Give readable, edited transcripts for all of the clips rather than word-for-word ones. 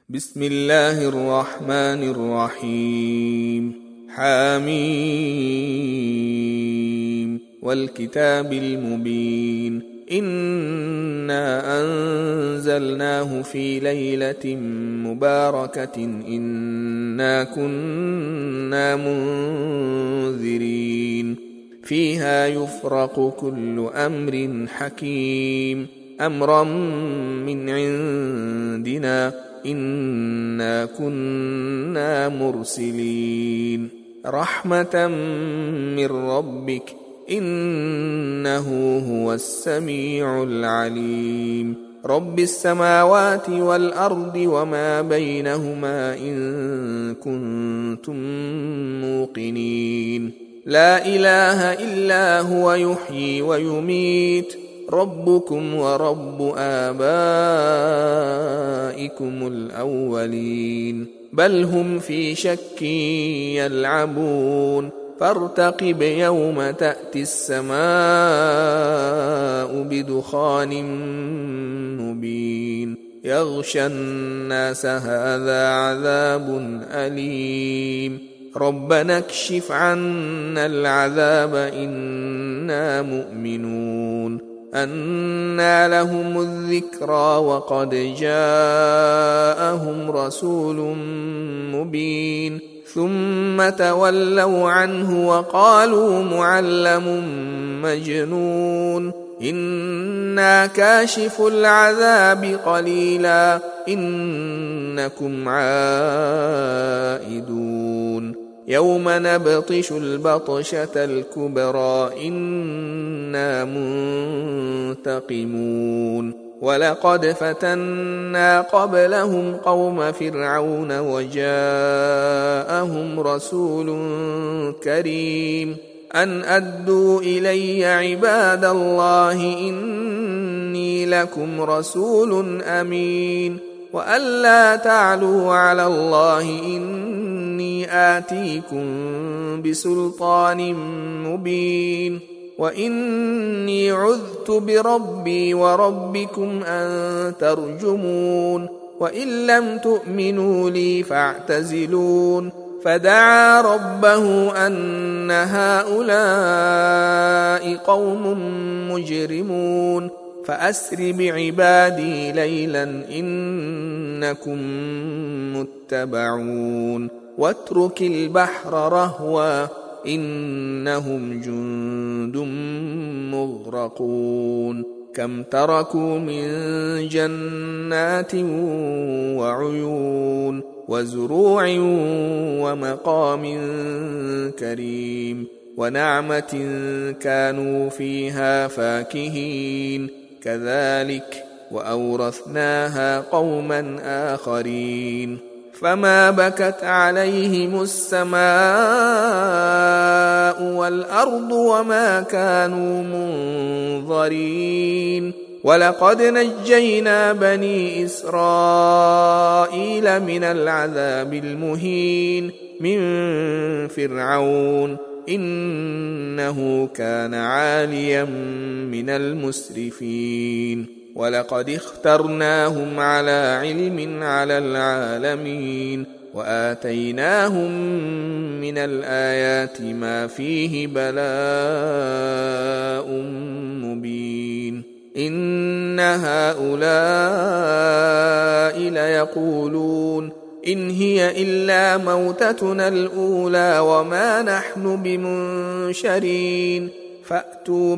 بسم الله الرحمن الرحيم حميم والكتاب المبين إنا أنزلناه في ليلة مباركة إنا كنا منذرين فيها يفرق كل أمر حكيم أمرا من عندنا إنا كنا مرسلين رحمة من ربك إنه هو السميع العليم رب السماوات والأرض وما بينهما إن كنتم موقنين لا إله إلا هو يحيي ويميت ربكم ورب آبائكم الأولين بل هم في شك يلعبون فارتقب يوم تأتي السماء بدخان مبين يغشى الناس هذا عذاب أليم ربنا اكشف عنا العذاب إنا مؤمنون أنى لهم الذكرى وقد جاءهم رسول مبين ثم تولوا عنه وقالوا معلم مجنون إنا كاشف العذاب قليلا إنكم عائدون يوم نبطش البطشة الكبرى إنا منتقمون ولقد فتنا قبلهم قوم فرعون وجاءهم رسول كريم أن أدوا إلي عباد الله إني لكم رسول أمين وأن لا تعلوا على الله إني آتيكم بسلطان مبين وإني عذت بربي وربكم أن ترجمون وإن لم تؤمنوا لي فاعتزلون فدعا ربه أن هؤلاء قوم مجرمون فأسر بعبادي ليلا إنكم متبعون واترك البحر رهوا إنهم جند مغرقون كم تركوا من جنات وعيون وزروع ومقام كريم ونعمة كانوا فيها فاكهين كذلك وأورثناها قوما آخرين فما بكت عليهم السماء والأرض وما كانوا منظرين ولقد نجينا بني إسرائيل من العذاب المهين من فرعون إنه كان عاليا من المسرفين ولقد اخترناهم على علم على العالمين وآتيناهم من الآيات ما فيه بلاء مبين إن هؤلاء ليقولون إن هي إلا موتتنا الأولى وما نحن بمنشرين فأتوا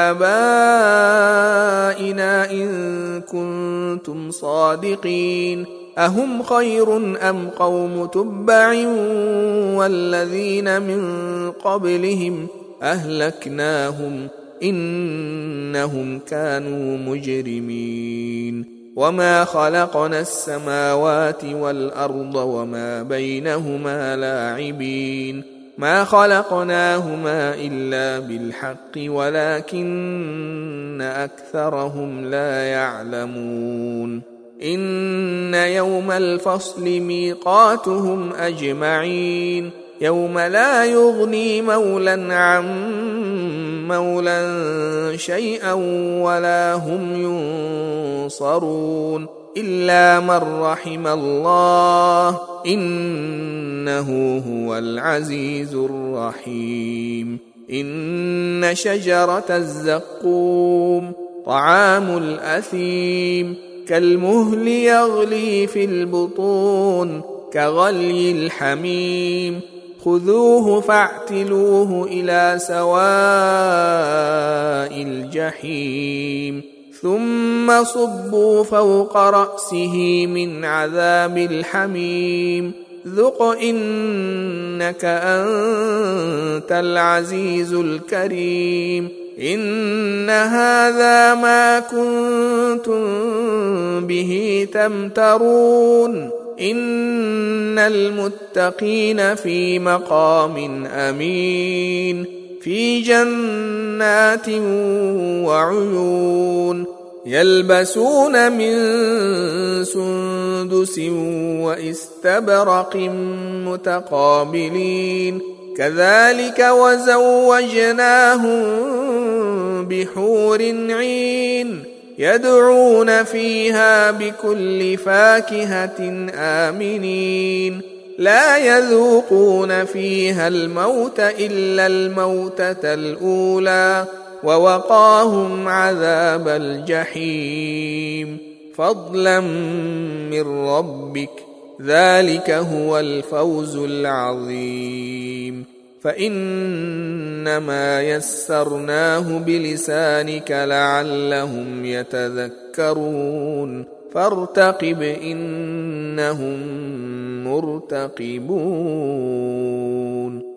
بآبائنا إن كنتم صادقين أهم خير أم قوم تبع والذين من قبلهم أهلكناهم إنهم كانوا مجرمين وما خلقنا السماوات والأرض وما بينهما لاعبين ما خلقناهما إلا بالحق ولكن أكثرهم لا يعلمون إن يوم الفصل ميقاتهم أجمعين يوم لا يغني مولى عن مولى شيئا ولا هم ينصرون إلا من رحم الله إنه هو العزيز الرحيم إن شجرة الزقوم طعام الأثيم كالمهل يغلي في البطون كغلي الحميم خذوه فاعتلوه إلى سواء الجحيم ثم صبوا فوق رأسه من عذاب الحميم ذق إنك أنت العزيز الكريم إن هذا ما كنتم به تمترون إن المتقين في مقام أمين في جنات وعيون يلبسون من سندس واستبرق متقابلين كذلك وزوجناهم بحور عين يدعون فيها بكل فاكهة آمنين لا يذوقون فيها الموت إلا الموتة الأولى ووقاهم عذاب الجحيم فضلا من ربك ذلك هو الفوز العظيم فإنما يسرناه بلسانك لعلهم يتذكرون فارتقب إنهم مرتقبون